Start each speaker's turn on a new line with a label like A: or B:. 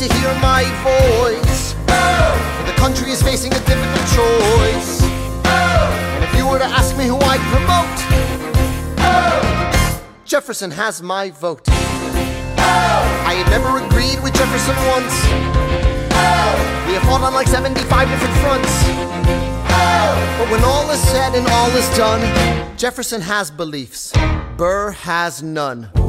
A: to hear my voice. The country is facing a difficult choice. And if you were to ask me who I'd promote, Jefferson has my vote. I had never agreed with Jefferson once. We have fought on like 75 different fronts. But when all is said and all is done, Jefferson has beliefs, Burr has none.